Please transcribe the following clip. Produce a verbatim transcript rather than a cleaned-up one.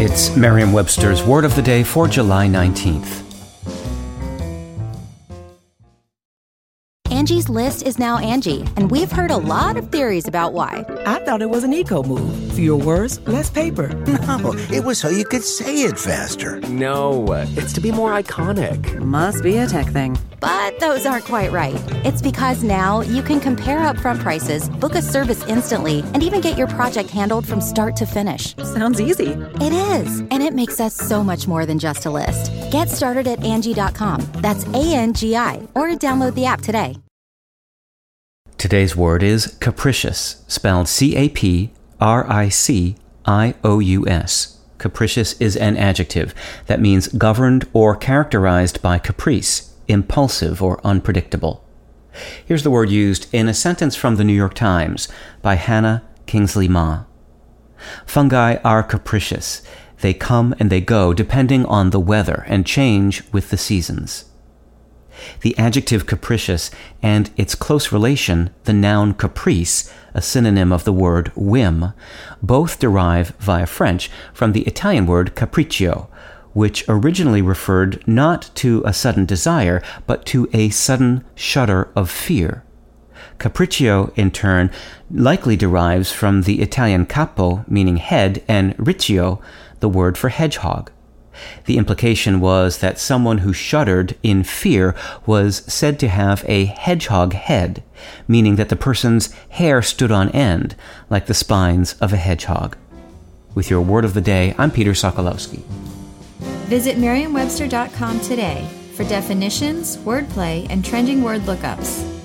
It's Merriam-Webster's Word of the Day for July nineteenth. Angie's List is now Angie, and we've heard a lot of theories about why. I thought it was an eco-move. Fewer words, less paper. No, it was so you could say it faster. No, it's to be more iconic. Must be a tech thing. But those aren't quite right. It's because now you can compare upfront prices, book a service instantly, and even get your project handled from start to finish. Sounds easy. It is, and it makes us so much more than just a list. Get started at Angie dot com. That's A N G I, or download the app today. Today's word is capricious, spelled C A P R I C I O U S. Capricious is an adjective that means governed or characterized by caprice, impulsive or unpredictable. Here's the word used in a sentence from the New York Times by Hannah Kingsley Ma. Fungi are capricious. They come and they go depending on the weather and change with the seasons. The adjective capricious and its close relation, the noun caprice, a synonym of the word whim, both derive via French from the Italian word capriccio, which originally referred not to a sudden desire, but to a sudden shudder of fear. Capriccio, in turn, likely derives from the Italian capo, meaning head, and riccio, the word for hedgehog. The implication was that someone who shuddered in fear was said to have a hedgehog head, meaning that the person's hair stood on end, like the spines of a hedgehog. With your Word of the Day, I'm Peter Sokolowski. Visit Merriam Webster dot com today for definitions, wordplay, and trending word lookups.